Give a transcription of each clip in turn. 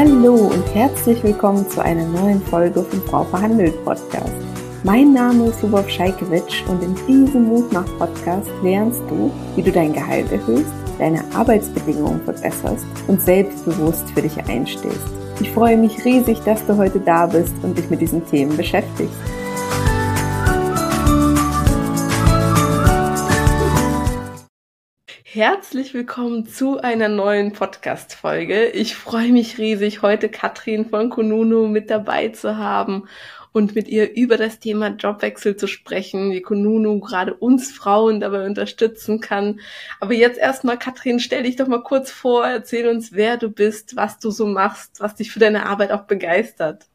Hallo und herzlich willkommen zu einer neuen Folge vom Frau verhandelt Podcast. Mein Name ist Lubov Scheikewitsch und in diesem Mutmach-Podcast lernst du, wie du dein Gehalt erhöhst, deine Arbeitsbedingungen verbesserst und selbstbewusst für dich einstehst. Ich freue mich riesig, dass du heute da bist und dich mit diesen Themen beschäftigst. Herzlich willkommen zu einer neuen Podcast-Folge. Ich freue mich riesig, heute Katrin von Kununu mit dabei zu haben und mit ihr über das Thema Jobwechsel zu sprechen, wie Kununu gerade uns Frauen dabei unterstützen kann. Aber jetzt erstmal, Katrin, stell dich doch mal kurz vor, erzähl uns, wer du bist, was du so machst, was dich für deine Arbeit auch begeistert.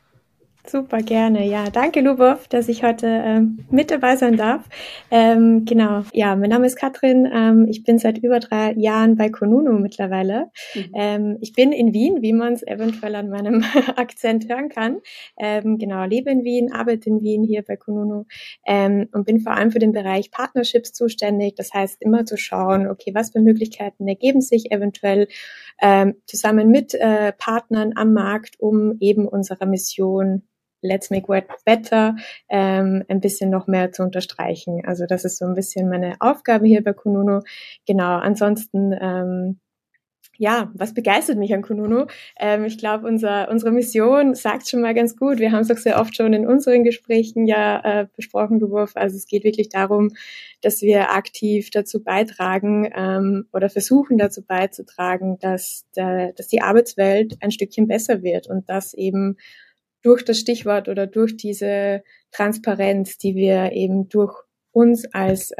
Super, gerne. Ja, danke, Lubov, dass ich heute mit dabei sein darf. Genau, ja, mein Name ist Katrin. Ich bin seit über 3 Jahren bei Kununu mittlerweile. Ich bin in Wien, wie man es eventuell an meinem Akzent hören kann. Genau, lebe in Wien, arbeite in Wien hier bei Kununu und bin vor allem für den Bereich Partnerships zuständig. Das heißt, immer zu schauen, okay, was für Möglichkeiten ergeben sich eventuell zusammen mit Partnern am Markt, um eben unserer Mission Let's Make Work Better ein bisschen noch mehr zu unterstreichen. Also das ist so ein bisschen meine Aufgabe hier bei Kununu. Genau, ansonsten ja, was begeistert mich an Kununu? Ich glaube, unsere Mission sagt schon mal ganz gut. Wir haben es auch sehr oft schon in unseren Gesprächen besprochen, Lubov. Also es geht wirklich darum, dass wir aktiv dazu beitragen oder versuchen dazu beizutragen, dass die Arbeitswelt ein Stückchen besser wird und dass eben durch das Stichwort oder durch diese Transparenz, die wir eben durch uns als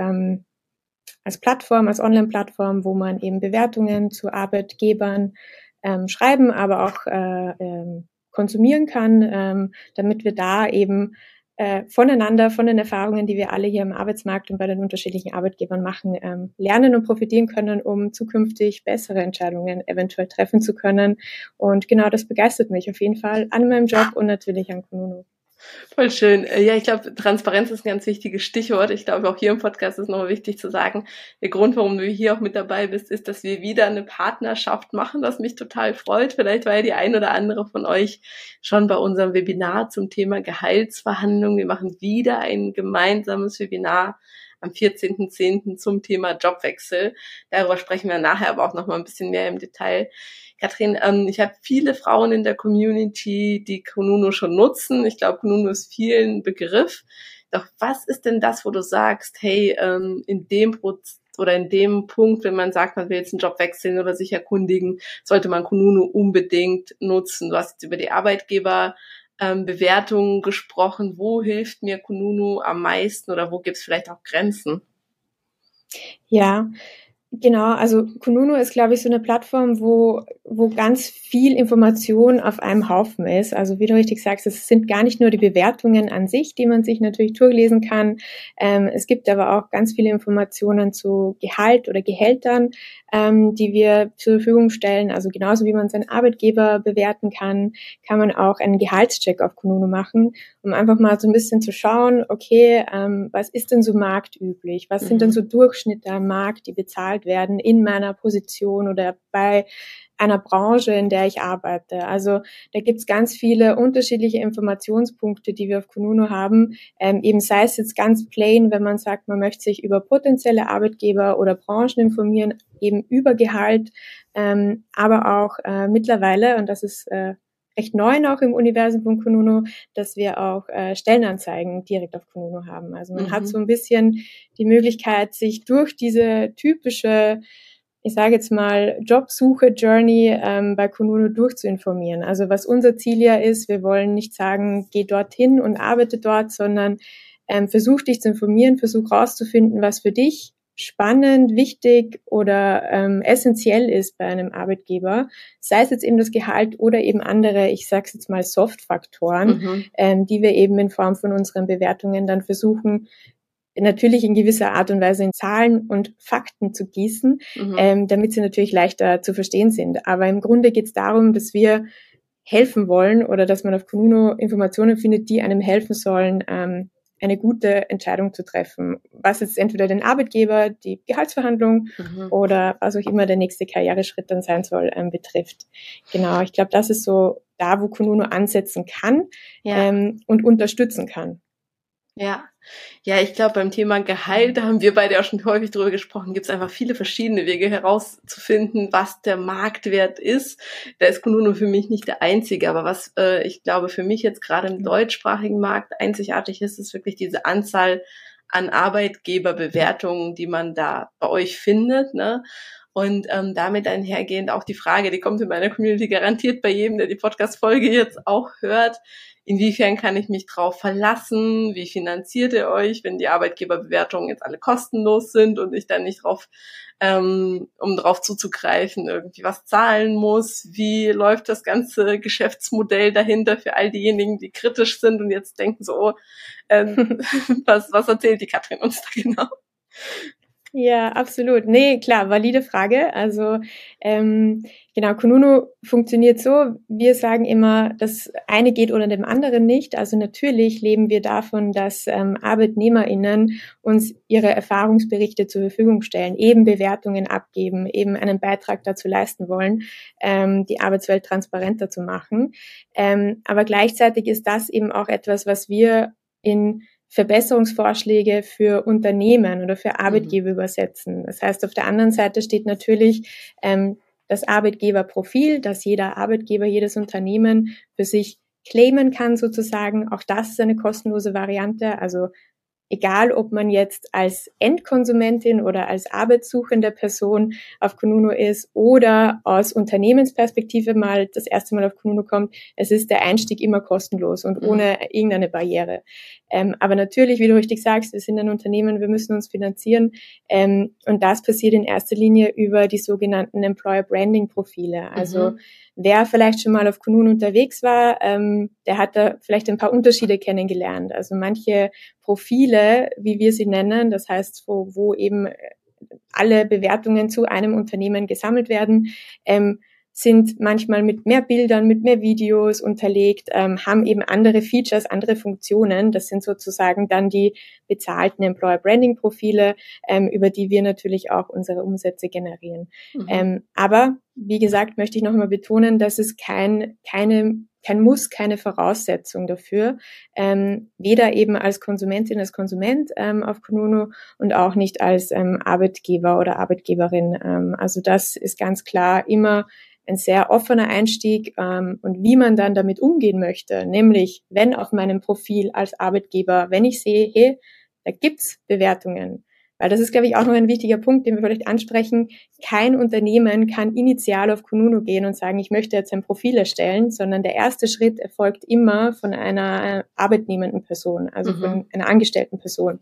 Plattform, als Online-Plattform, wo man eben Bewertungen zu Arbeitgebern schreiben, aber auch konsumieren kann, damit wir da eben voneinander, von den Erfahrungen, die wir alle hier im Arbeitsmarkt und bei den unterschiedlichen Arbeitgebern machen, lernen und profitieren können, um zukünftig bessere Entscheidungen eventuell treffen zu können. Und genau das begeistert mich auf jeden Fall an meinem Job und natürlich an Kununu. Voll schön. Ja, ich glaube, Transparenz ist ein ganz wichtiges Stichwort. Ich glaube, auch hier im Podcast ist nochmal wichtig zu sagen, der Grund, warum du hier auch mit dabei bist, ist, dass wir wieder eine Partnerschaft machen, was mich total freut. Vielleicht war ja die ein oder andere von euch schon bei unserem Webinar zum Thema Gehaltsverhandlungen. Wir machen wieder ein gemeinsames Webinar am 14.10. zum Thema Jobwechsel. Darüber sprechen wir nachher aber auch nochmal ein bisschen mehr im Detail. Katrin, ich habe viele Frauen in der Community, die Kununu schon nutzen. Ich glaube, Kununu ist vielen Begriff. Doch was ist denn das, wo du sagst, hey, in dem Punkt, wenn man sagt, man will jetzt einen Job wechseln oder sich erkundigen, sollte man Kununu unbedingt nutzen? Du hast jetzt über die Arbeitgeberbewertungen gesprochen. Wo hilft mir Kununu am meisten oder wo gibt es vielleicht auch Grenzen? Ja, genau, also Kununu ist, glaube ich, so eine Plattform, wo ganz viel Information auf einem Haufen ist. Also wie du richtig sagst, es sind gar nicht nur die Bewertungen an sich, die man sich natürlich durchlesen kann. Es gibt aber auch ganz viele Informationen zu Gehalt oder Gehältern, die wir zur Verfügung stellen. Also genauso wie man seinen Arbeitgeber bewerten kann man auch einen Gehaltscheck auf Kununu machen, um einfach mal so ein bisschen zu schauen, okay, was ist denn so marktüblich? Was sind denn so Durchschnitte am Markt, die bezahlt werden in meiner Position oder bei einer Branche, in der ich arbeite. Also da gibt's ganz viele unterschiedliche Informationspunkte, die wir auf Kununu haben. Eben sei es jetzt ganz plain, wenn man sagt, man möchte sich über potenzielle Arbeitgeber oder Branchen informieren, eben über Gehalt, aber auch mittlerweile, und das ist recht neu noch im Universum von Kununu, dass wir auch Stellenanzeigen direkt auf Kununu haben. Also man hat so ein bisschen die Möglichkeit, sich durch diese typische, ich sage jetzt mal, Jobsuche-Journey bei Kununu durchzuinformieren. Also was unser Ziel ja ist, wir wollen nicht sagen, geh dorthin und arbeite dort, sondern versuch dich zu informieren, versuch rauszufinden, was für dich spannend, wichtig oder essentiell ist bei einem Arbeitgeber, sei es jetzt eben das Gehalt oder eben andere, ich sage es jetzt mal Soft-Faktoren, die wir eben in Form von unseren Bewertungen dann versuchen, natürlich in gewisser Art und Weise in Zahlen und Fakten zu gießen, damit sie natürlich leichter zu verstehen sind. Aber im Grunde geht es darum, dass wir helfen wollen oder dass man auf Kununu Informationen findet, die einem helfen sollen, eine gute Entscheidung zu treffen, was jetzt entweder den Arbeitgeber, die Gehaltsverhandlung oder was auch immer der nächste Karriereschritt dann sein soll, betrifft. Genau, ich glaube, das ist so da, wo Kununu ansetzen kann und unterstützen kann. Ja, ich glaube, beim Thema Gehalt, da haben wir beide auch schon häufig drüber gesprochen, gibt es einfach viele verschiedene Wege herauszufinden, was der Marktwert ist. Da ist Kununu für mich nicht der einzige, aber was ich glaube für mich jetzt gerade im deutschsprachigen Markt einzigartig ist, ist wirklich diese Anzahl an Arbeitgeberbewertungen, die man da bei euch findet, ne? Und damit einhergehend auch die Frage, die kommt in meiner Community garantiert bei jedem, der die Podcast-Folge jetzt auch hört: Inwiefern kann ich mich drauf verlassen? Wie finanziert ihr euch, wenn die Arbeitgeberbewertungen jetzt alle kostenlos sind und ich dann nicht drauf, um drauf zuzugreifen, irgendwie was zahlen muss? Wie läuft das ganze Geschäftsmodell dahinter für all diejenigen, die kritisch sind und jetzt denken so, was erzählt die Katrin uns da genau? Ja, absolut. Nee, klar, valide Frage. Also genau, Kununu funktioniert so, wir sagen immer, das eine geht ohne dem anderen nicht. Also natürlich leben wir davon, dass ArbeitnehmerInnen uns ihre Erfahrungsberichte zur Verfügung stellen, eben Bewertungen abgeben, eben einen Beitrag dazu leisten wollen, die Arbeitswelt transparenter zu machen. Aber gleichzeitig ist das eben auch etwas, was wir in Verbesserungsvorschläge für Unternehmen oder für Arbeitgeber übersetzen. Das heißt, auf der anderen Seite steht natürlich das Arbeitgeberprofil, das jeder Arbeitgeber, jedes Unternehmen für sich claimen kann sozusagen. Auch das ist eine kostenlose Variante. Also egal, ob man jetzt als Endkonsumentin oder als arbeitssuchende Person auf Kununu ist oder aus Unternehmensperspektive mal das erste Mal auf Kununu kommt, es ist der Einstieg immer kostenlos und ohne irgendeine Barriere. Aber natürlich, wie du richtig sagst, wir sind ein Unternehmen, wir müssen uns finanzieren und das passiert in erster Linie über die sogenannten Employer Branding Profile. Also wer vielleicht schon mal auf Kununu unterwegs war, der hat da vielleicht ein paar Unterschiede kennengelernt. Also manche Profile, wie wir sie nennen, das heißt, wo eben alle Bewertungen zu einem Unternehmen gesammelt werden, sind manchmal mit mehr Bildern, mit mehr Videos unterlegt, haben eben andere Features, andere Funktionen. Das sind sozusagen dann die bezahlten Employer Branding Profile, über die wir natürlich auch unsere Umsätze generieren. Aber wie gesagt, möchte ich nochmal betonen, dass es kein Muss, keine Voraussetzung dafür, weder eben als Konsumentin, als Konsument auf Kununu und auch nicht als Arbeitgeber oder Arbeitgeberin. Also das ist ganz klar immer ein sehr offener Einstieg und wie man dann damit umgehen möchte, nämlich wenn auf meinem Profil als Arbeitgeber, wenn ich sehe, hey, da gibt's Bewertungen, weil das ist, glaube ich, auch noch ein wichtiger Punkt, den wir vielleicht ansprechen. Kein Unternehmen kann initial auf Kununu gehen und sagen, ich möchte jetzt ein Profil erstellen, sondern der erste Schritt erfolgt immer von einer arbeitnehmenden Person, also von einer angestellten Person,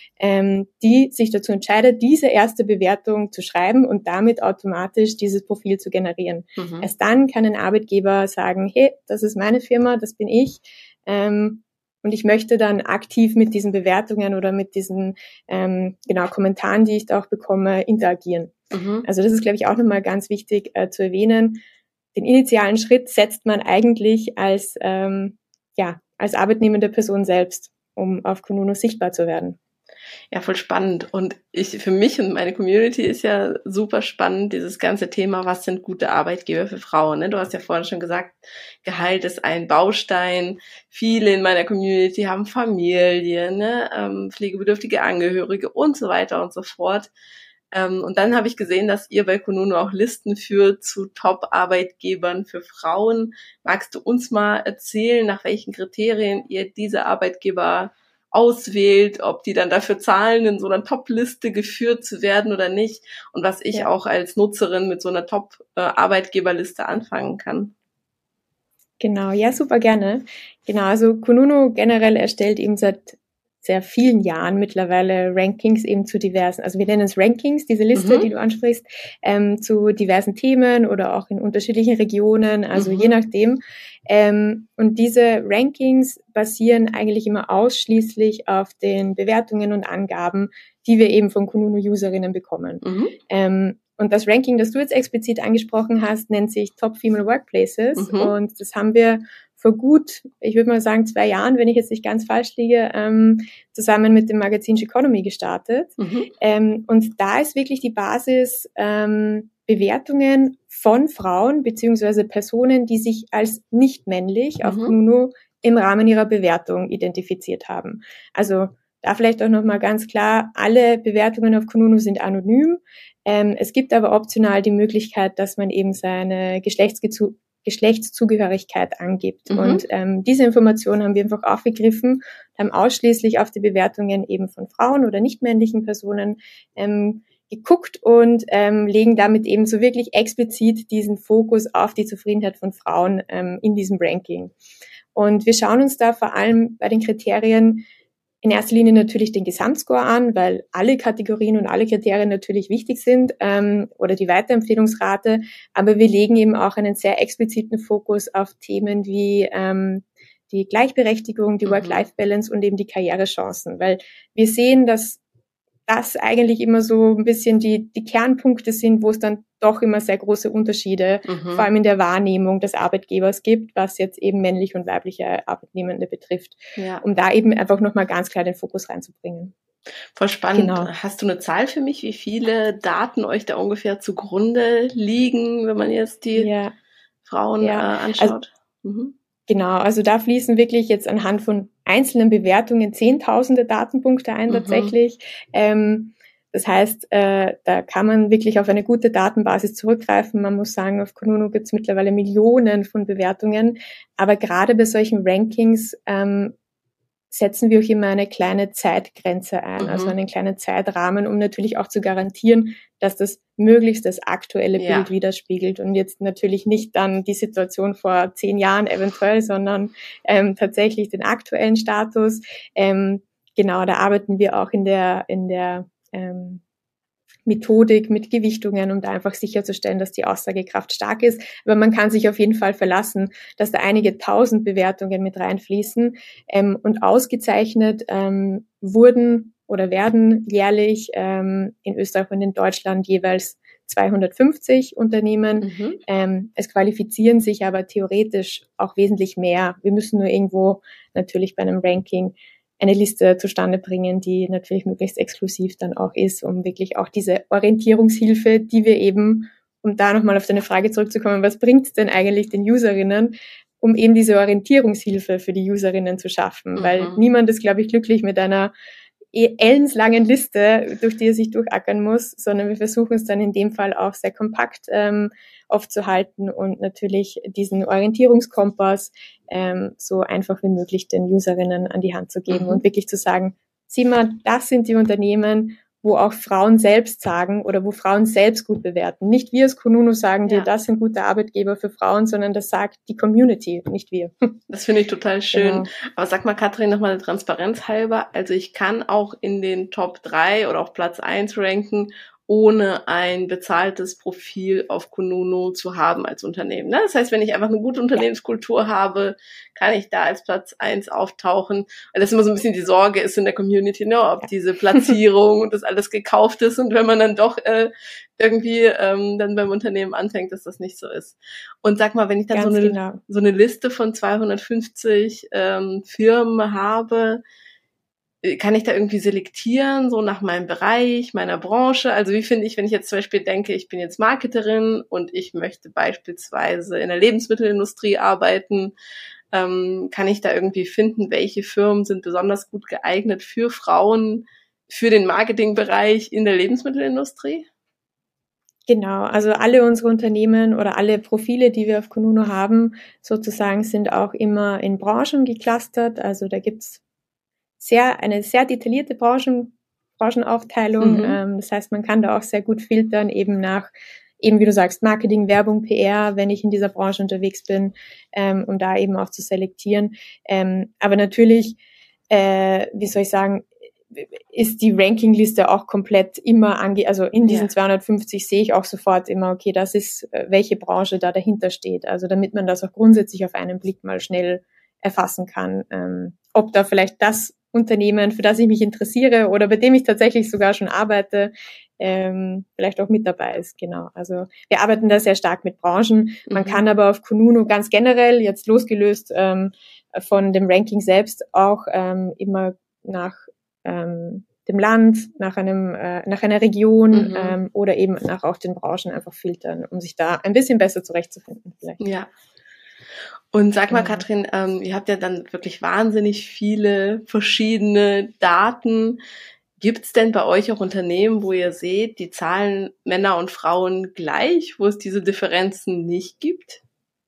die sich dazu entscheidet, diese erste Bewertung zu schreiben und damit automatisch dieses Profil zu generieren. Erst dann kann ein Arbeitgeber sagen, hey, das ist meine Firma, das bin ich, und ich möchte dann aktiv mit diesen Bewertungen oder mit diesen Kommentaren, die ich da auch bekomme, interagieren. Also das ist, glaube ich, auch nochmal ganz wichtig zu erwähnen. Den initialen Schritt setzt man eigentlich als arbeitnehmende Person selbst, um auf Kununu sichtbar zu werden. Ja, voll spannend. Und für mich und meine Community ist ja super spannend, dieses ganze Thema, was sind gute Arbeitgeber für Frauen? Ne? Du hast ja vorhin schon gesagt, Gehalt ist ein Baustein. Viele in meiner Community haben Familie, ne? Pflegebedürftige Angehörige und so weiter und so fort. Und dann habe ich gesehen, dass ihr bei Kununu auch Listen führt zu Top-Arbeitgebern für Frauen. Magst du uns mal erzählen, nach welchen Kriterien ihr diese Arbeitgeber auswählt, ob die dann dafür zahlen, in so einer Top-Liste geführt zu werden oder nicht und was ich auch als Nutzerin mit so einer Top-Arbeitgeberliste anfangen kann? Genau, ja, super gerne. Genau, also Kununu generell erstellt eben seit sehr vielen Jahren mittlerweile Rankings eben zu diversen, also wir nennen es Rankings, diese Liste, die du ansprichst, zu diversen Themen oder auch in unterschiedlichen Regionen, also je nachdem. Und diese Rankings basieren eigentlich immer ausschließlich auf den Bewertungen und Angaben, die wir eben von Kununu-Userinnen bekommen. Und das Ranking, das du jetzt explizit angesprochen hast, nennt sich Top Female Workplaces und das haben wir vor gut, ich würde mal sagen 2 Jahren, wenn ich jetzt nicht ganz falsch liege, zusammen mit dem Magazin Economy gestartet. Und da ist wirklich die Basis Bewertungen von Frauen beziehungsweise Personen, die sich als nicht männlich auf Kununu im Rahmen ihrer Bewertung identifiziert haben. Also da vielleicht auch nochmal ganz klar, alle Bewertungen auf Kununu sind anonym. Es gibt aber optional die Möglichkeit, dass man eben seine Geschlechtszugehörigkeit angibt. Und diese Informationen haben wir einfach aufgegriffen, haben ausschließlich auf die Bewertungen eben von Frauen oder nicht männlichen Personen geguckt und legen damit eben so wirklich explizit diesen Fokus auf die Zufriedenheit von Frauen in diesem Ranking. Und wir schauen uns da vor allem bei den Kriterien in erster Linie natürlich den Gesamtscore an, weil alle Kategorien und alle Kriterien natürlich wichtig sind, oder die Weiterempfehlungsrate, aber wir legen eben auch einen sehr expliziten Fokus auf Themen wie die Gleichberechtigung, die Work-Life-Balance und eben die Karrierechancen, weil wir sehen, dass das eigentlich immer so ein bisschen die Kernpunkte sind, wo es dann doch immer sehr große Unterschiede, vor allem in der Wahrnehmung des Arbeitgebers gibt, was jetzt eben männliche und weibliche Arbeitnehmende betrifft, um da eben einfach nochmal ganz klar den Fokus reinzubringen. Voll spannend. Genau. Hast du eine Zahl für mich, wie viele Daten euch da ungefähr zugrunde liegen, wenn man jetzt die Frauen anschaut? Also, genau, also da fließen wirklich jetzt anhand von einzelnen Bewertungen Zehntausende Datenpunkte ein tatsächlich. Das heißt, da kann man wirklich auf eine gute Datenbasis zurückgreifen. Man muss sagen, auf Kununu gibt es mittlerweile Millionen von Bewertungen. Aber gerade bei solchen Rankings setzen wir auch immer eine kleine Zeitgrenze ein, also einen kleinen Zeitrahmen, um natürlich auch zu garantieren, dass das möglichst das aktuelle Bild widerspiegelt und jetzt natürlich nicht dann die Situation vor 10 Jahren eventuell, sondern tatsächlich den aktuellen Status. Genau, da arbeiten wir auch in der Methodik mit Gewichtungen, um da einfach sicherzustellen, dass die Aussagekraft stark ist. Aber man kann sich auf jeden Fall verlassen, dass da einige tausend Bewertungen mit reinfließen. Und ausgezeichnet wurden oder werden jährlich in Österreich und in Deutschland jeweils 250 Unternehmen. Es qualifizieren sich aber theoretisch auch wesentlich mehr. Wir müssen nur irgendwo natürlich bei einem Ranking eine Liste zustande bringen, die natürlich möglichst exklusiv dann auch ist, um wirklich auch diese Orientierungshilfe, die wir eben, um da nochmal auf deine Frage zurückzukommen, was bringt es denn eigentlich den Userinnen, um eben diese Orientierungshilfe für die Userinnen zu schaffen, weil niemand ist, glaube ich, glücklich mit einer ellenslangen Liste, durch die er sich durchackern muss, sondern wir versuchen es dann in dem Fall auch sehr kompakt aufzuhalten und natürlich diesen Orientierungskompass so einfach wie möglich den Userinnen an die Hand zu geben und wirklich zu sagen, sieh mal, das sind die Unternehmen, wo auch Frauen selbst sagen oder wo Frauen selbst gut bewerten. Nicht wir als Kununu sagen dir, das sind gute Arbeitgeber für Frauen, sondern das sagt die Community, nicht wir. Das finde ich total schön. Genau. Aber sag mal, Katrin, nochmal eine Transparenz halber. Also ich kann auch in den Top 3 oder auf Platz 1 ranken, ohne ein bezahltes Profil auf Kununu zu haben als Unternehmen. Ne? Das heißt, wenn ich einfach eine gute Unternehmenskultur habe, kann ich da als Platz 1 auftauchen. Weil das immer so ein bisschen die Sorge ist in der Community, ne? Ob diese Platzierung und das alles gekauft ist und wenn man dann doch irgendwie dann beim Unternehmen anfängt, dass das nicht so ist. Und sag mal, wenn ich dann so eine Liste von 250 Firmen habe, kann ich da irgendwie selektieren, so nach meinem Bereich, meiner Branche? Also wie finde ich, wenn ich jetzt zum Beispiel denke, ich bin jetzt Marketerin und ich möchte beispielsweise in der Lebensmittelindustrie arbeiten, kann ich da irgendwie finden, welche Firmen sind besonders gut geeignet für Frauen, für den Marketingbereich in der Lebensmittelindustrie? Genau, also alle unsere Unternehmen oder alle Profile, die wir auf Kununu haben, sozusagen sind auch immer in Branchen geclustert. Also da gibt's eine sehr detaillierte Branchenaufteilung. Das heißt, man kann da auch sehr gut filtern, eben nach, eben wie du sagst, Marketing, Werbung, PR, wenn ich in dieser Branche unterwegs bin, um da eben auch zu selektieren. Aber natürlich, wie soll ich sagen, ist die Rankingliste auch komplett immer also in diesen 250 sehe ich auch sofort immer, okay, das ist, welche Branche da dahinter steht. Also damit man das auch grundsätzlich auf einen Blick mal schnell erfassen kann, ob da vielleicht das Unternehmen, für das ich mich interessiere oder bei dem ich tatsächlich sogar schon arbeite, vielleicht auch mit dabei ist. Genau. Also wir arbeiten da sehr stark mit Branchen. Man kann aber auf Kununu ganz generell, jetzt losgelöst von dem Ranking selbst, auch immer nach dem Land, nach einer Region oder eben nach auch den Branchen einfach filtern, um sich da ein bisschen besser zurechtzufinden vielleicht. Ja. Und sag mal, Katrin, ihr habt ja dann wirklich wahnsinnig viele verschiedene Daten. Gibt's denn bei euch auch Unternehmen, wo ihr seht, die zahlen Männer und Frauen gleich, wo es diese Differenzen nicht gibt?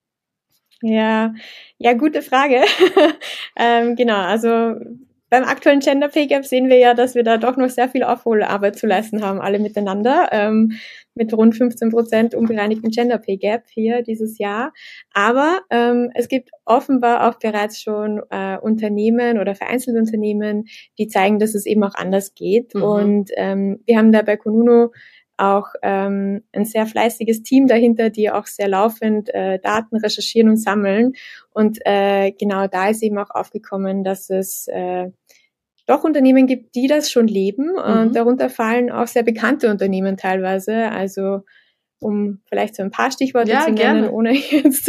Ja, gute Frage. Genau, also beim aktuellen Gender Pay Gap sehen wir ja, dass wir da doch noch sehr viel Aufholarbeit zu leisten haben, alle miteinander, mit rund 15% unbereinigten Gender Pay Gap hier dieses Jahr. Aber es gibt offenbar auch bereits schon Unternehmen oder vereinzelte Unternehmen, die zeigen, dass es eben auch anders geht. Und wir haben da bei Kununu auch ein sehr fleißiges Team dahinter, die auch sehr laufend Daten recherchieren und sammeln. Und genau da ist eben auch aufgekommen, dass es doch Unternehmen gibt, die das schon leben. Und darunter fallen auch sehr bekannte Unternehmen teilweise. Also um vielleicht so ein paar Stichworte zu nennen, gerne. Ohne jetzt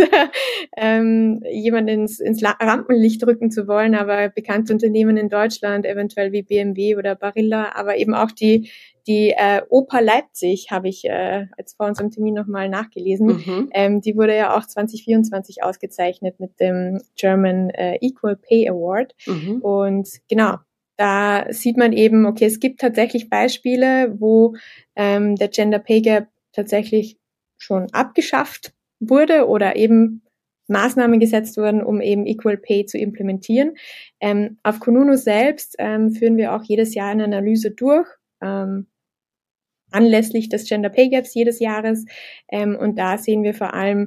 jemanden ins Rampenlicht rücken zu wollen, aber bekannte Unternehmen in Deutschland, eventuell wie BMW oder Barilla, aber eben auch die Oper Leipzig habe ich jetzt vor unserem Termin nochmal nachgelesen. Die wurde ja auch 2024 ausgezeichnet mit dem German Equal Pay Award. Und genau, da sieht man eben, okay, es gibt tatsächlich Beispiele, wo der Gender Pay Gap tatsächlich schon abgeschafft wurde oder eben Maßnahmen gesetzt wurden, um eben Equal Pay zu implementieren. Auf Kununu selbst führen wir auch jedes Jahr eine Analyse durch, anlässlich des Gender Pay Gaps jedes Jahres. Und da sehen wir vor allem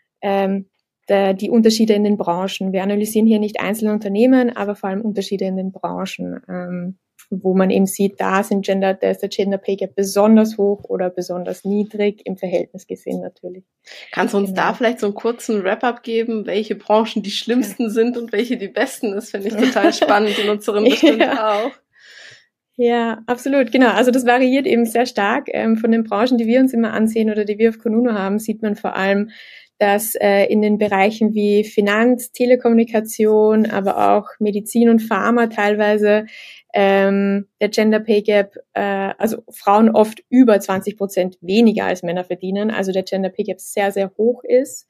die Unterschiede in den Branchen. Wir analysieren hier nicht einzelne Unternehmen, aber vor allem Unterschiede in den Branchen, wo man eben sieht, da ist der Gender Pay Gap besonders hoch oder besonders niedrig im Verhältnis gesehen natürlich. Kannst du uns da vielleicht so einen kurzen Wrap-up geben, welche Branchen die schlimmsten sind und welche die besten? Das finde ich total spannend, die Nutzerin bestimmt auch. Ja, absolut, genau. Also das variiert eben sehr stark. Von den Branchen, die wir uns immer ansehen oder die wir auf Kununu haben, sieht man vor allem, dass in den Bereichen wie Finanz, Telekommunikation, aber auch Medizin und Pharma teilweise der Gender Pay Gap, also Frauen oft über 20% weniger als Männer verdienen, also der Gender Pay Gap sehr, sehr hoch ist.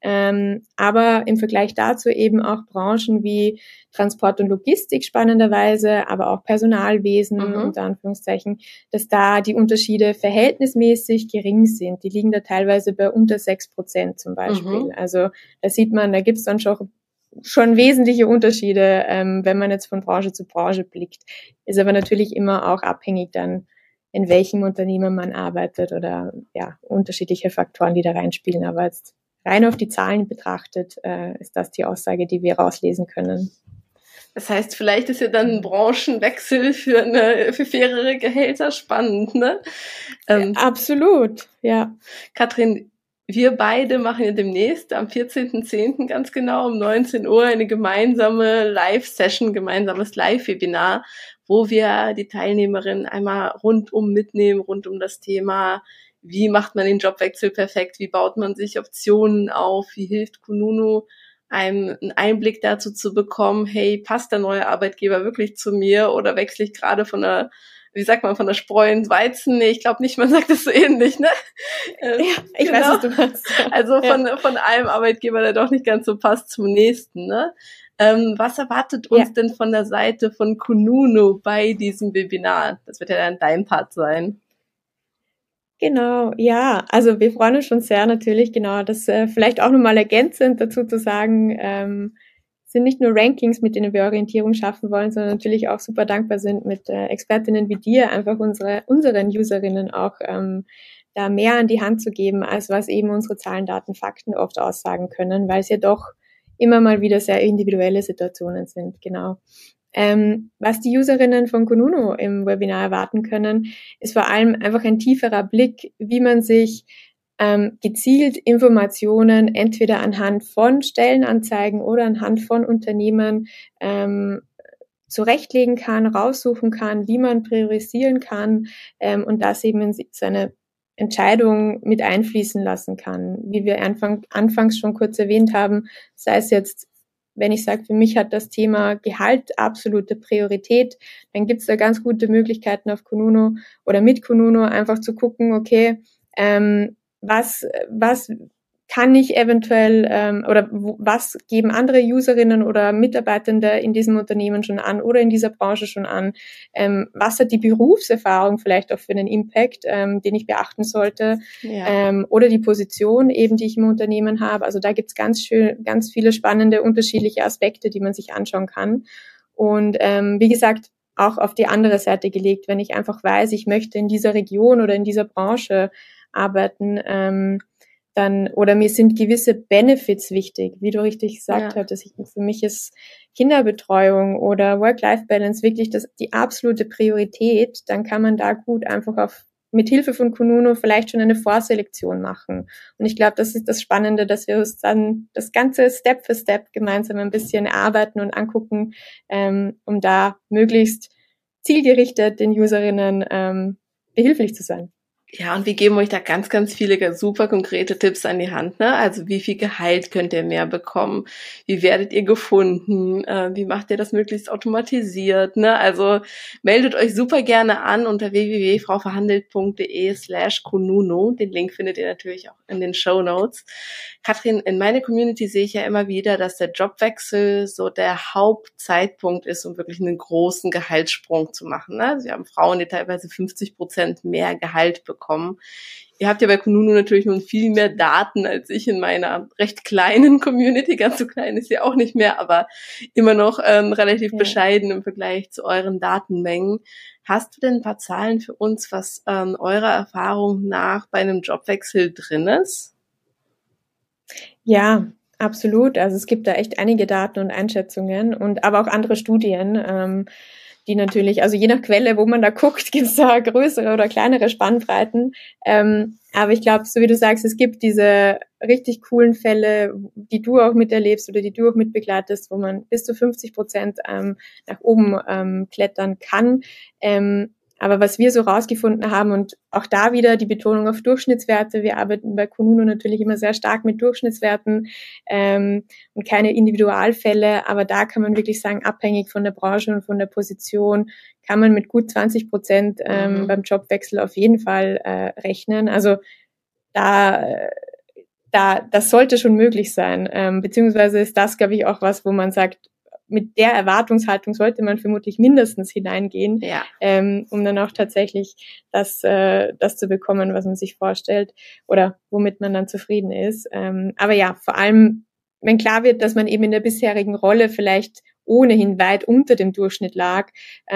Aber im Vergleich dazu eben auch Branchen wie Transport und Logistik spannenderweise, aber auch Personalwesen unter Anführungszeichen, dass da die Unterschiede verhältnismäßig gering sind. Die liegen da teilweise bei unter 6% zum Beispiel. Also da sieht man, da gibt's dann schon wesentliche Unterschiede, wenn man jetzt von Branche zu Branche blickt. Ist aber natürlich immer auch abhängig dann, in welchem Unternehmen man arbeitet oder ja, unterschiedliche Faktoren, die da reinspielen. Aber jetzt rein auf die Zahlen betrachtet, ist das die Aussage, die wir rauslesen können. Das heißt, vielleicht ist ja dann ein Branchenwechsel für fairere Gehälter spannend, ne? Absolut, ja. Katrin, wir beide machen ja demnächst am 14.10. ganz genau um 19 Uhr eine gemeinsame Live-Session, gemeinsames Live-Webinar, wo wir die Teilnehmerinnen einmal rundum mitnehmen, rund um das Thema, wie macht man den Jobwechsel perfekt, wie baut man sich Optionen auf, wie hilft Kununu, einem einen Einblick dazu zu bekommen, hey, passt der neue Arbeitgeber wirklich zu mir oder wechsle ich gerade von der Spreu ins Weizen? Nee, ich glaube nicht, man sagt das so ähnlich, ne? Ja, ich weiß, was du meinst. Also von einem Arbeitgeber, der doch nicht ganz so passt, zum nächsten, ne? Was erwartet uns denn von der Seite von Kununu bei diesem Webinar? Das wird ja dann dein Part sein. Genau, ja, also wir freuen uns schon sehr natürlich, genau, das vielleicht auch nochmal ergänzend dazu zu sagen, sind nicht nur Rankings, mit denen wir Orientierung schaffen wollen, sondern natürlich auch super dankbar sind, mit Expertinnen wie dir einfach unseren Userinnen auch da mehr an die Hand zu geben, als was eben unsere Zahlen, Daten, Fakten oft aussagen können, weil es ja doch immer mal wieder sehr individuelle Situationen sind, genau. Was die Userinnen von Kununu im Webinar erwarten können, ist vor allem einfach ein tieferer Blick, wie man sich gezielt Informationen entweder anhand von Stellenanzeigen oder anhand von Unternehmen zurechtlegen kann, raussuchen kann, wie man priorisieren kann und das eben in seine Entscheidung mit einfließen lassen kann. Wie wir anfangs schon kurz erwähnt haben, sei es jetzt, wenn ich sage, für mich hat das Thema Gehalt absolute Priorität, dann gibt es da ganz gute Möglichkeiten auf Kununu oder mit Kununu einfach zu gucken, okay, was kann ich eventuell was geben andere Userinnen oder Mitarbeitende in diesem Unternehmen schon an oder in dieser Branche schon an? Was hat die Berufserfahrung vielleicht auch für einen Impact, den ich beachten sollte? Ja. Oder die Position eben, die ich im Unternehmen habe. Also da gibt's ganz viele spannende, unterschiedliche Aspekte, die man sich anschauen kann. Und wie gesagt, auch auf die andere Seite gelegt, wenn ich einfach weiß, ich möchte in dieser Region oder in dieser Branche arbeiten, dann, oder mir sind gewisse Benefits wichtig, wie du richtig gesagt hattest. Für mich ist Kinderbetreuung oder Work-Life-Balance wirklich die absolute Priorität. Dann kann man da gut einfach mit Hilfe von Kununu vielleicht schon eine Vorselektion machen. Und ich glaube, das ist das Spannende, dass wir uns dann das Ganze Step für Step gemeinsam ein bisschen erarbeiten und angucken, um da möglichst zielgerichtet den Userinnen behilflich zu sein. Ja, und wir geben euch da ganz, ganz viele super konkrete Tipps an die Hand, ne? Also wie viel Gehalt könnt ihr mehr bekommen? Wie werdet ihr gefunden? Wie macht ihr das möglichst automatisiert, ne? Also meldet euch super gerne an unter www.frauverhandelt.de/kununu. Den Link findet ihr natürlich auch in den Shownotes. Katrin, in meiner Community sehe ich ja immer wieder, dass der Jobwechsel so der Hauptzeitpunkt ist, um wirklich einen großen Gehaltssprung zu machen, ne? Also wir haben Frauen, die teilweise 50% mehr Gehalt bekommen. Ihr habt ja bei Kununu natürlich nun viel mehr Daten als ich in meiner recht kleinen Community. Ganz so klein ist sie auch nicht mehr, aber immer noch relativ bescheiden im Vergleich zu euren Datenmengen. Hast du denn ein paar Zahlen für uns, was eurer Erfahrung nach bei einem Jobwechsel drin ist? Ja, absolut. Also es gibt da echt einige Daten und Einschätzungen und aber auch andere Studien, die natürlich, also je nach Quelle, wo man da guckt, gibt es da größere oder kleinere Spannbreiten. Aber ich glaube, so wie du sagst, es gibt diese richtig coolen Fälle, die du auch miterlebst oder die du auch mitbegleitest, wo man bis zu 50% nach oben klettern kann. Aber was wir so rausgefunden haben und auch da wieder die Betonung auf Durchschnittswerte, wir arbeiten bei Kununu natürlich immer sehr stark mit Durchschnittswerten und keine Individualfälle, aber da kann man wirklich sagen, abhängig von der Branche und von der Position kann man mit gut 20% beim Jobwechsel auf jeden Fall rechnen. Also das sollte schon möglich sein, beziehungsweise ist das, glaube ich, auch was, wo man sagt, mit der Erwartungshaltung sollte man vermutlich mindestens hineingehen, um dann auch tatsächlich das zu bekommen, was man sich vorstellt oder womit man dann zufrieden ist. Aber ja, vor allem, wenn klar wird, dass man eben in der bisherigen Rolle vielleicht ohnehin weit unter dem Durchschnitt lag,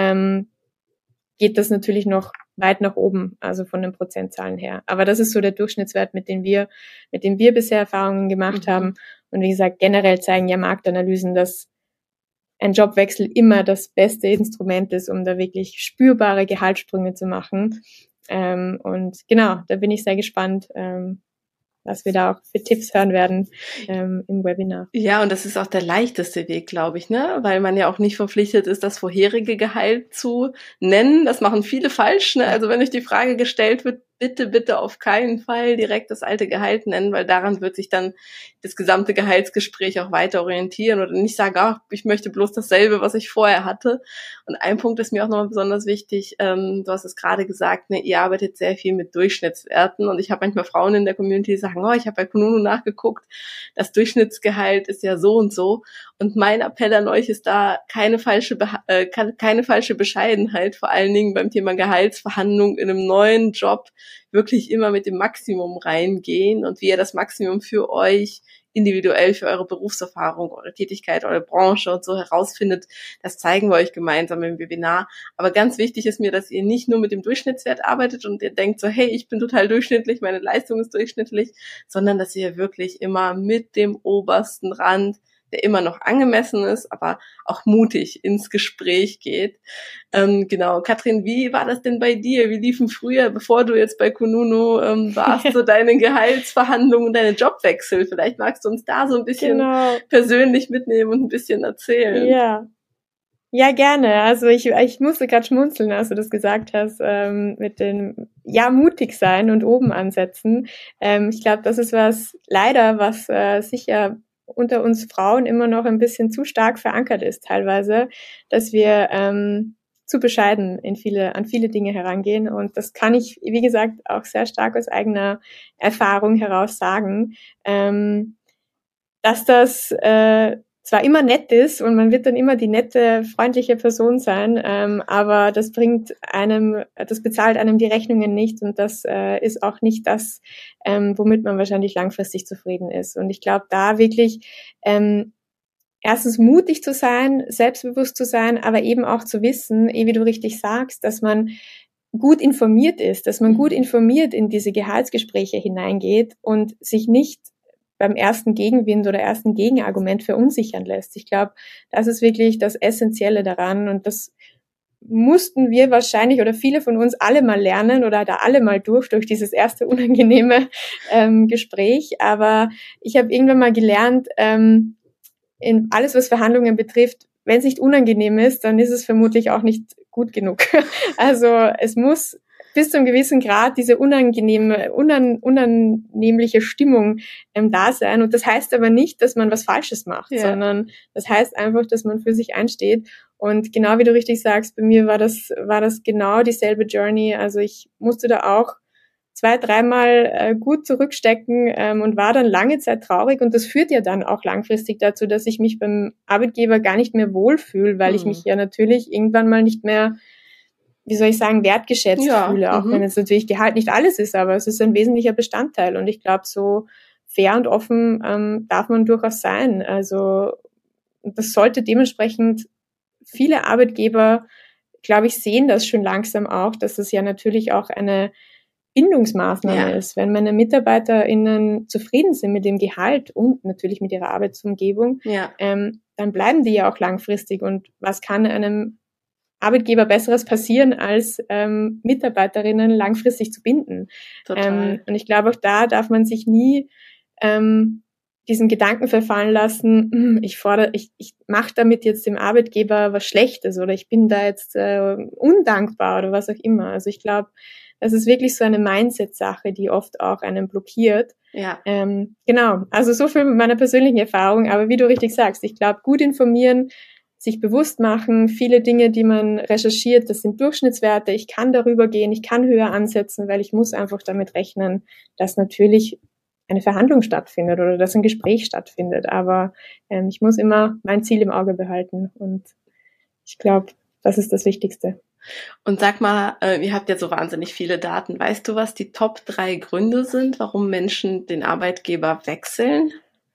geht das natürlich noch weit nach oben, also von den Prozentzahlen her. Aber das ist so der Durchschnittswert, mit dem wir bisher Erfahrungen gemacht haben. Und wie gesagt, generell zeigen ja Marktanalysen, dass ein Jobwechsel immer das beste Instrument ist, um da wirklich spürbare Gehaltssprünge zu machen. Und genau, da bin ich sehr gespannt, was wir da auch für Tipps hören werden im Webinar. Ja, und das ist auch der leichteste Weg, glaube ich, ne? Weil man ja auch nicht verpflichtet ist, das vorherige Gehalt zu nennen. Das machen viele falsch, ne? Also wenn euch die Frage gestellt wird, bitte auf keinen Fall direkt das alte Gehalt nennen, weil daran wird sich dann das gesamte Gehaltsgespräch auch weiter orientieren oder nicht sagen, ach, ich möchte bloß dasselbe, was ich vorher hatte. Und ein Punkt ist mir auch nochmal besonders wichtig, du hast es gerade gesagt, ne, ihr arbeitet sehr viel mit Durchschnittswerten und ich habe manchmal Frauen in der Community, die sagen, oh, ich habe bei Kununu nachgeguckt, das Durchschnittsgehalt ist ja so und so. Und mein Appell an euch ist da keine falsche Bescheidenheit, vor allen Dingen beim Thema Gehaltsverhandlung in einem neuen Job, wirklich immer mit dem Maximum reingehen und wie ihr das Maximum für euch individuell für eure Berufserfahrung, eure Tätigkeit, eure Branche und so herausfindet, das zeigen wir euch gemeinsam im Webinar. Aber ganz wichtig ist mir, dass ihr nicht nur mit dem Durchschnittswert arbeitet und ihr denkt so, hey, ich bin total durchschnittlich, meine Leistung ist durchschnittlich, sondern dass ihr wirklich immer mit dem obersten Rand, der immer noch angemessen ist, aber auch mutig ins Gespräch geht. Genau, Katrin, wie war das denn bei dir? Wie liefen früher, bevor du jetzt bei Kununu warst, so deine Gehaltsverhandlungen, deine Jobwechsel? Vielleicht magst du uns da so ein bisschen persönlich mitnehmen und ein bisschen erzählen. Ja. Ja, gerne. Also ich musste gerade schmunzeln, als du das gesagt hast, mit dem, ja, mutig sein und oben ansetzen. Ich glaube, das ist was sicher unter uns Frauen immer noch ein bisschen zu stark verankert ist teilweise, dass wir zu bescheiden an viele Dinge herangehen. Und das kann ich, wie gesagt, auch sehr stark aus eigener Erfahrung heraus sagen, dass das zwar immer nett ist und man wird dann immer die nette, freundliche Person sein, aber das bezahlt einem die Rechnungen nicht und das ist auch nicht das, womit man wahrscheinlich langfristig zufrieden ist. Und ich glaube, da wirklich erstens mutig zu sein, selbstbewusst zu sein, aber eben auch zu wissen, wie du richtig sagst, dass man gut informiert ist, dass man gut informiert in diese Gehaltsgespräche hineingeht und sich nicht beim ersten Gegenwind oder ersten Gegenargument verunsichern lässt. Ich glaube, das ist wirklich das Essentielle daran und das mussten wir wahrscheinlich oder viele von uns alle mal lernen oder da alle mal durch dieses erste unangenehme Gespräch. Aber ich habe irgendwann mal gelernt, in alles, was Verhandlungen betrifft, wenn es nicht unangenehm ist, dann ist es vermutlich auch nicht gut genug. Also es muss bis zu einem gewissen Grad diese unannehmliche Stimmung da sein. Und das heißt aber nicht, dass man was Falsches macht, sondern das heißt einfach, dass man für sich einsteht. Und genau wie du richtig sagst, bei mir war das genau dieselbe Journey. Also ich musste da auch 2-3 Mal gut zurückstecken und war dann lange Zeit traurig. Und das führt ja dann auch langfristig dazu, dass ich mich beim Arbeitgeber gar nicht mehr wohlfühle, weil ich mich ja natürlich irgendwann mal nicht mehr, wie soll ich sagen, wertgeschätzt fühle, auch wenn jetzt natürlich Gehalt nicht alles ist, aber es ist ein wesentlicher Bestandteil. Und ich glaube, so fair und offen darf man durchaus sein. Also das sollte dementsprechend viele Arbeitgeber, glaube ich, sehen das schon langsam auch, dass es ja natürlich auch eine Bindungsmaßnahme ist. Wenn meine MitarbeiterInnen zufrieden sind mit dem Gehalt und natürlich mit ihrer Arbeitsumgebung, dann bleiben die ja auch langfristig. Und was kann einem Arbeitgeber Besseres passieren, als Mitarbeiterinnen langfristig zu binden? Und ich glaube, auch da darf man sich nie diesen Gedanken verfallen lassen, ich mache damit jetzt dem Arbeitgeber was Schlechtes oder ich bin da jetzt undankbar oder was auch immer. Also ich glaube, das ist wirklich so eine Mindset-Sache, die oft auch einen blockiert. Genau, also so viel mit meiner persönlichen Erfahrung, aber wie du richtig sagst, ich glaube, gut informieren, sich bewusst machen, viele Dinge, die man recherchiert, das sind Durchschnittswerte, ich kann darüber gehen, ich kann höher ansetzen, weil ich muss einfach damit rechnen, dass natürlich eine Verhandlung stattfindet oder dass ein Gespräch stattfindet, aber ich muss immer mein Ziel im Auge behalten und ich glaube, das ist das Wichtigste. Und sag mal, ihr habt ja so wahnsinnig viele Daten. Weißt du, was die Top 3 Gründe sind, warum Menschen den Arbeitgeber wechseln?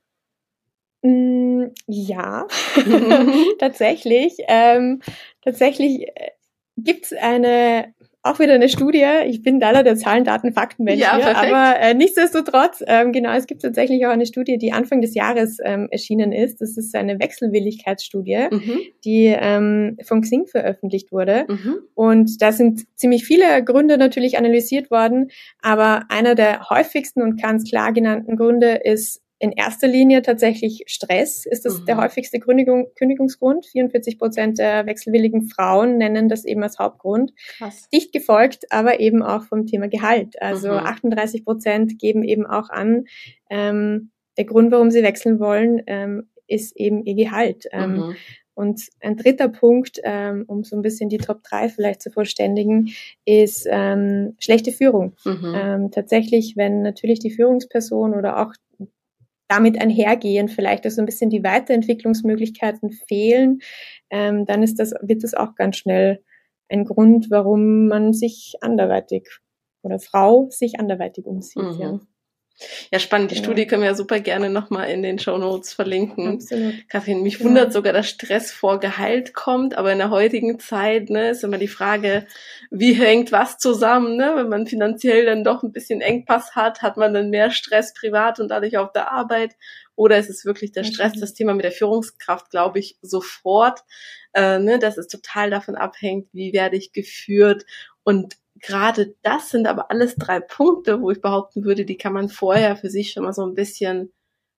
Ja, tatsächlich. Tatsächlich gibt's auch wieder eine Studie. Ich bin da der Zahlen, Daten, Faktenmensch hier, aber nichtsdestotrotz, genau, es gibt tatsächlich auch eine Studie, die Anfang des Jahres erschienen ist. Das ist eine Wechselwilligkeitsstudie, die von Xing veröffentlicht wurde. Und da sind ziemlich viele Gründe natürlich analysiert worden, aber einer der häufigsten und ganz klar genannten Gründe ist in erster Linie tatsächlich Stress ist das der häufigste Kündigungsgrund. 44% der wechselwilligen Frauen nennen das eben als Hauptgrund. Krass. Dicht gefolgt, aber eben auch vom Thema Gehalt. Also 38% geben eben auch an, der Grund, warum sie wechseln wollen, ist eben ihr Gehalt. Und ein dritter Punkt, um so ein bisschen die Top 3 vielleicht zu vollständigen, ist schlechte Führung. Tatsächlich, wenn natürlich die Führungsperson oder auch damit einhergehen, vielleicht auch so ein bisschen die Weiterentwicklungsmöglichkeiten fehlen, dann wird das auch ganz schnell ein Grund, warum man sich anderweitig oder Frau sich anderweitig umsieht. Ja, spannend. Die Studie können wir ja super gerne nochmal in den Shownotes verlinken. Absolut. Kathrin, mich wundert sogar, dass Stress vor Gehalt kommt, aber in der heutigen Zeit, ist immer die Frage, wie hängt was zusammen, Wenn man finanziell dann doch ein bisschen Engpass hat man dann mehr Stress privat und dadurch auf der Arbeit? Oder ist es wirklich der Stress? Das Thema mit der Führungskraft, glaube ich, sofort, dass es total davon abhängt, wie werde ich geführt. Und gerade das sind aber alles 3 Punkte, wo ich behaupten würde, die kann man vorher für sich schon mal so ein bisschen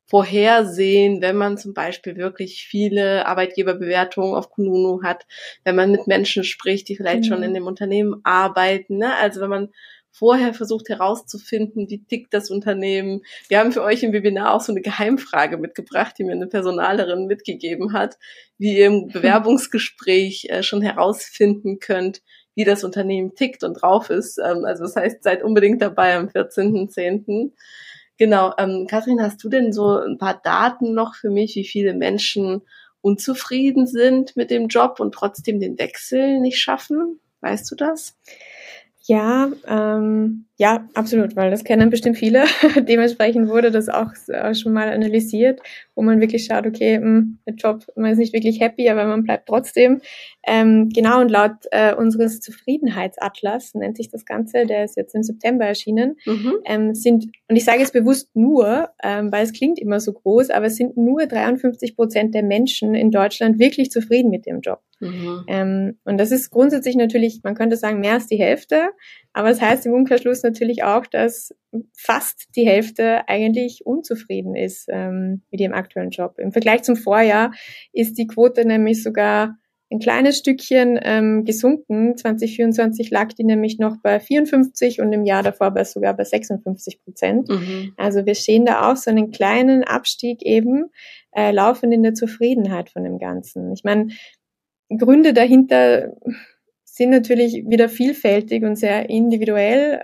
vorhersehen, wenn man zum Beispiel wirklich viele Arbeitgeberbewertungen auf Kununu hat, wenn man mit Menschen spricht, die vielleicht schon in dem Unternehmen arbeiten, ne? Also wenn man vorher versucht herauszufinden, wie tickt das Unternehmen. Wir haben für euch im Webinar auch so eine Geheimfrage mitgebracht, die mir eine Personalerin mitgegeben hat, wie ihr im Bewerbungsgespräch schon herausfinden könnt, wie das Unternehmen tickt und drauf ist. Also das heißt, seid unbedingt dabei am 14.10. Genau. Katrin, hast du denn so ein paar Daten noch für mich, wie viele Menschen unzufrieden sind mit dem Job und trotzdem den Wechsel nicht schaffen? Weißt du das? Ja, absolut, weil das kennen bestimmt viele. Dementsprechend wurde das auch schon mal analysiert, wo man wirklich schaut, okay, der Job, man ist nicht wirklich happy, aber man bleibt trotzdem. Genau, und laut unseres Zufriedenheitsatlas nennt sich das Ganze, der ist jetzt im September erschienen, und ich sage jetzt bewusst nur, weil es klingt immer so groß, aber es sind nur 53% der Menschen in Deutschland wirklich zufrieden mit dem Job. Und das ist grundsätzlich natürlich, man könnte sagen, mehr als die Hälfte, aber es heißt im Umkehrschluss natürlich auch, dass fast die Hälfte eigentlich unzufrieden ist mit ihrem aktuellen Job. Im Vergleich zum Vorjahr ist die Quote nämlich sogar ein kleines Stückchen gesunken. 2024 lag die nämlich noch bei 54 und im Jahr davor sogar bei 56%. Also wir sehen da auch so einen kleinen Abstieg eben laufend in der Zufriedenheit von dem Ganzen. Ich meine, Gründe dahinter sind natürlich wieder vielfältig und sehr individuell,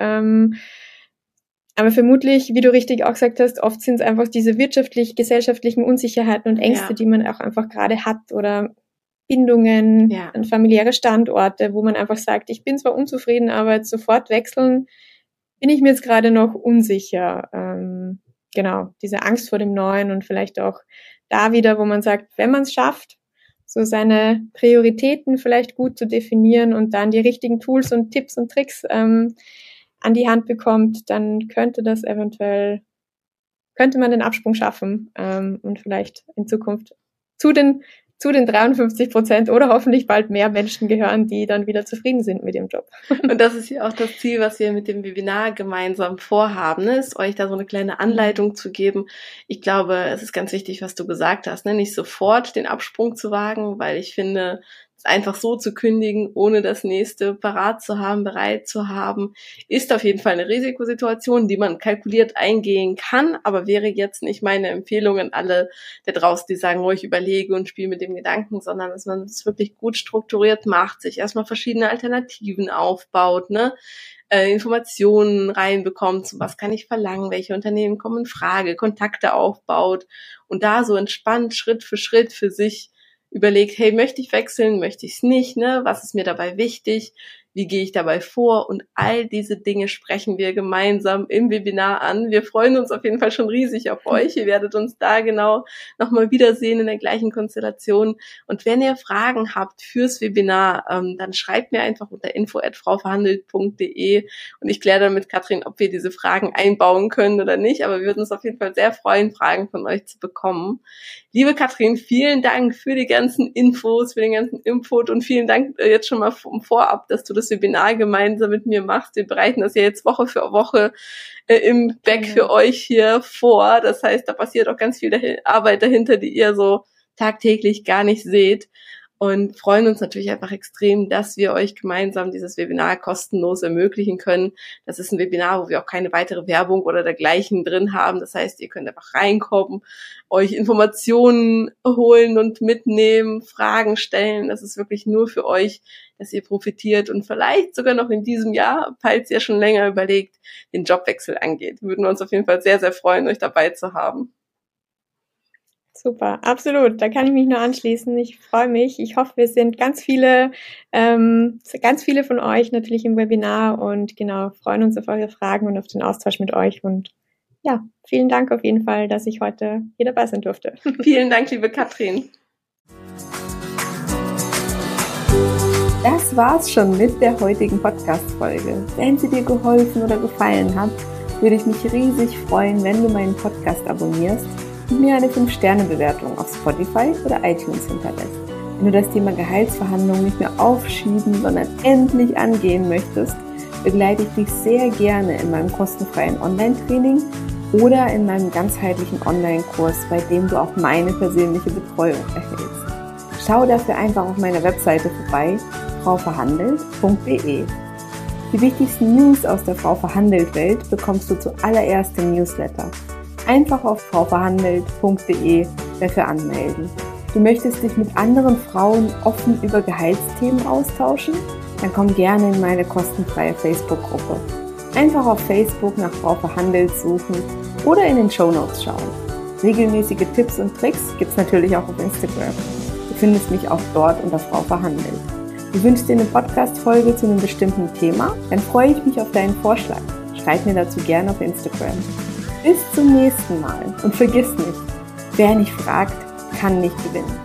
aber vermutlich, wie du richtig auch gesagt hast, oft sind es einfach diese wirtschaftlich-gesellschaftlichen Unsicherheiten und Ängste, die man auch einfach gerade hat, oder Bindungen an familiäre Standorte, wo man einfach sagt, ich bin zwar unzufrieden, aber jetzt sofort wechseln, bin ich mir jetzt gerade noch unsicher. Genau, diese Angst vor dem Neuen und vielleicht auch da wieder, wo man sagt, wenn man es schafft, so seine Prioritäten vielleicht gut zu definieren und dann die richtigen Tools und Tipps und Tricks an die Hand bekommt, dann könnte man den Absprung schaffen und vielleicht in Zukunft zu den 53% oder hoffentlich bald mehr Menschen gehören, die dann wieder zufrieden sind mit dem Job. Und das ist ja auch das Ziel, was wir mit dem Webinar gemeinsam vorhaben, ne? Ist euch da so eine kleine Anleitung zu geben. Ich glaube, es ist ganz wichtig, was du gesagt hast, ne? Nicht sofort den Absprung zu wagen, weil ich finde, einfach so zu kündigen, ohne das nächste parat zu haben, bereit zu haben, ist auf jeden Fall eine Risikosituation, die man kalkuliert eingehen kann, aber wäre jetzt nicht meine Empfehlung an alle da draußen, die sagen, ich überlege und spiele mit dem Gedanken, sondern dass man es wirklich gut strukturiert macht, sich erstmal verschiedene Alternativen aufbaut, ne? Informationen reinbekommt, was kann ich verlangen, welche Unternehmen kommen in Frage, Kontakte aufbaut und da so entspannt Schritt für Schritt für sich überlegt, hey, möchte ich wechseln, möchte ich es nicht, ne? Was ist mir dabei wichtig? Wie gehe ich dabei vor? Und all diese Dinge sprechen wir gemeinsam im Webinar an. Wir freuen uns auf jeden Fall schon riesig auf euch. Ihr werdet uns da genau nochmal wiedersehen in der gleichen Konstellation. Und wenn ihr Fragen habt fürs Webinar, dann schreibt mir einfach unter info@frauverhandelt.de und ich kläre dann mit Katrin, ob wir diese Fragen einbauen können oder nicht. Aber wir würden uns auf jeden Fall sehr freuen, Fragen von euch zu bekommen. Liebe Katrin, vielen Dank für die ganzen Infos, für den ganzen Input und vielen Dank jetzt schon mal vorab, dass du das Webinar gemeinsam mit mir machst. Wir bereiten das ja jetzt Woche für Woche im Back für euch hier vor. Das heißt, da passiert auch ganz viel Arbeit dahinter, die ihr so tagtäglich gar nicht seht. Und freuen uns natürlich einfach extrem, dass wir euch gemeinsam dieses Webinar kostenlos ermöglichen können. Das ist ein Webinar, wo wir auch keine weitere Werbung oder dergleichen drin haben. Das heißt, ihr könnt einfach reinkommen, euch Informationen holen und mitnehmen, Fragen stellen. Das ist wirklich nur für euch, dass ihr profitiert und vielleicht sogar noch in diesem Jahr, falls ihr schon länger überlegt, den Jobwechsel angeht. Würden wir uns auf jeden Fall sehr, sehr freuen, euch dabei zu haben. Super, absolut. Da kann ich mich nur anschließen. Ich freue mich. Ich hoffe, wir sind ganz viele von euch natürlich im Webinar und genau, freuen uns auf eure Fragen und auf den Austausch mit euch. Und ja, vielen Dank auf jeden Fall, dass ich heute hier dabei sein durfte. Vielen Dank, liebe Katrin. Das war's schon mit der heutigen Podcast-Folge. Wenn sie dir geholfen oder gefallen hat, würde ich mich riesig freuen, wenn du meinen Podcast abonnierst und mir eine 5-Sterne-Bewertung auf Spotify oder iTunes hinterlässt. Wenn du das Thema Gehaltsverhandlungen nicht mehr aufschieben, sondern endlich angehen möchtest, begleite ich dich sehr gerne in meinem kostenfreien Online-Training oder in meinem ganzheitlichen Online-Kurs, bei dem du auch meine persönliche Betreuung erhältst. Schau dafür einfach auf meiner Webseite vorbei, frauverhandelt.de. Die wichtigsten News aus der Frau Verhandelt Welt bekommst du zuallererst im Newsletter. Einfach auf frauverhandelt.de dafür anmelden. Du möchtest dich mit anderen Frauen offen über Gehaltsthemen austauschen? Dann komm gerne in meine kostenfreie Facebook-Gruppe. Einfach auf Facebook nach Frau Verhandelt suchen oder in den Shownotes schauen. Regelmäßige Tipps und Tricks gibt's natürlich auch auf Instagram. Du findest mich auch dort unter Frau Verhandelt. Du wünschst dir eine Podcast-Folge zu einem bestimmten Thema? Dann freue ich mich auf deinen Vorschlag. Schreib mir dazu gerne auf Instagram. Bis zum nächsten Mal und vergiss nicht, wer nicht fragt, kann nicht gewinnen.